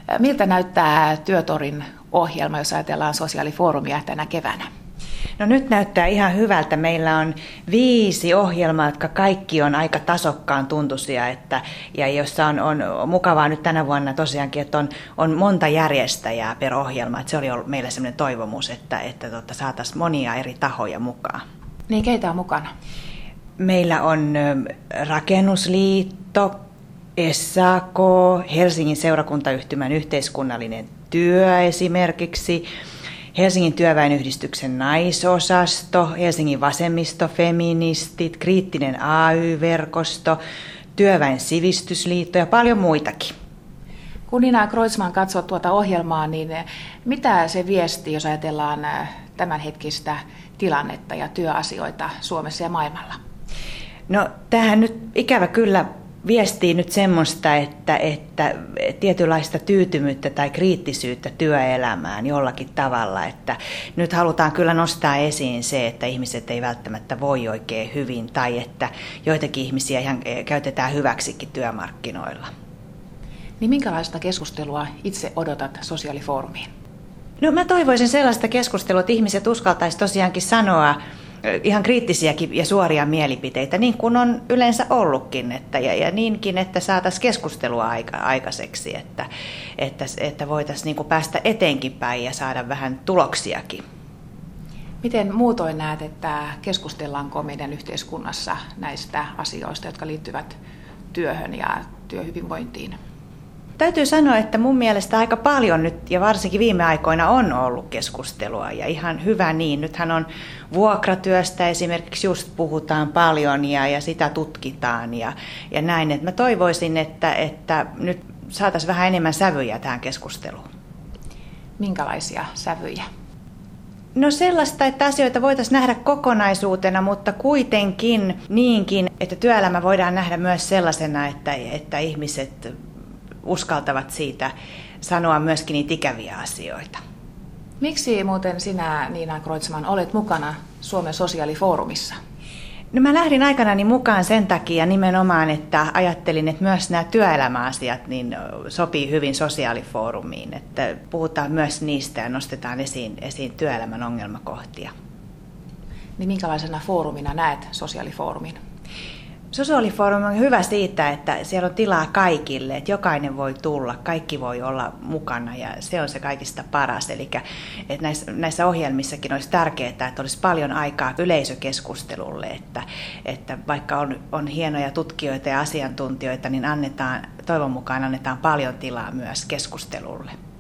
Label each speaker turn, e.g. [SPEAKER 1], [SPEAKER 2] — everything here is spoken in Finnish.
[SPEAKER 1] Miltä näyttää Työtorin ohjelma, jos ajatellaan sosiaalifoorumia tänä keväänä?
[SPEAKER 2] No nyt näyttää ihan hyvältä. Meillä on 5 ohjelmaa, jotka kaikki on aika tasokkaan tuntuisia, ja jossa on mukavaa nyt tänä vuonna tosiaankin, että on monta järjestäjää per ohjelma. Että se oli ollut meillä sellainen toivomus, että saataisiin monia eri tahoja mukaan.
[SPEAKER 1] Niin, keitä on mukana?
[SPEAKER 2] Meillä on Rakennusliitto, SAK, Helsingin seurakuntayhtymän yhteiskunnallinen työ esimerkiksi, Helsingin työväenyhdistyksen naisosasto, Helsingin vasemmistofeministit, Kriittinen AY-verkosto, Työväen sivistysliitto ja paljon muitakin.
[SPEAKER 1] Kun Nina Kreutzmann katsoo tuota ohjelmaa, niin mitä se viesti, jos ajatellaan tämänhetkistä tilannetta ja työasioita Suomessa ja maailmalla?
[SPEAKER 2] No tähän nyt ikävä kyllä viestii nyt semmoista, että tietynlaista tyytymyttä tai kriittisyyttä työelämään jollakin tavalla. Että nyt halutaan kyllä nostaa esiin se, että ihmiset ei välttämättä voi oikein hyvin tai että joitakin ihmisiä ihan käytetään hyväksikin työmarkkinoilla.
[SPEAKER 1] Niin minkälaista keskustelua itse odotat sosiaalifoorumiin?
[SPEAKER 2] No mä toivoisin sellaista keskustelua, että ihmiset uskaltaisi tosiaankin sanoa ihan kriittisiäkin ja suoria mielipiteitä, niin kuin on yleensä ollutkin, ja niinkin, että saataisiin keskustelua aikaiseksi, että voitaisiin niin kuin päästä eteenkin päin ja saada vähän tuloksiakin.
[SPEAKER 1] Miten muutoin näet, että keskustellaanko meidän yhteiskunnassa näistä asioista, jotka liittyvät työhön ja työhyvinvointiin?
[SPEAKER 2] Täytyy sanoa, että mun mielestä aika paljon nyt ja varsinkin viime aikoina on ollut keskustelua ja ihan hyvä niin. Nythän on vuokratyöstä esimerkiksi just puhutaan paljon ja sitä tutkitaan ja näin. Et mä toivoisin, että nyt saataisiin vähän enemmän sävyjä tähän keskusteluun.
[SPEAKER 1] Minkälaisia sävyjä?
[SPEAKER 2] No sellaista, että asioita voitaisiin nähdä kokonaisuutena, mutta kuitenkin niinkin, että työelämä voidaan nähdä myös sellaisena, että ihmiset uskaltavat siitä sanoa myöskin niitä ikäviä asioita.
[SPEAKER 1] Miksi muuten sinä, Nina Kreutzmann, olet mukana Suomen sosiaalifoorumissa?
[SPEAKER 2] No mä lähdin aikanani mukaan sen takia nimenomaan, että ajattelin, että myös nämä työelämäasiat niin sopii hyvin sosiaalifoorumiin. Että puhutaan myös niistä ja nostetaan esiin työelämän ongelmakohtia.
[SPEAKER 1] Niin minkälaisena foorumina näet sosiaalifoorumin?
[SPEAKER 2] Sosiaalifoorumi on hyvä siitä, että siellä on tilaa kaikille, että jokainen voi tulla, kaikki voi olla mukana ja se on se kaikista paras. Eli että näissä ohjelmissakin olisi tärkeää, että olisi paljon aikaa yleisökeskustelulle, että vaikka on hienoja tutkijoita ja asiantuntijoita, niin toivon mukaan annetaan paljon tilaa myös keskustelulle.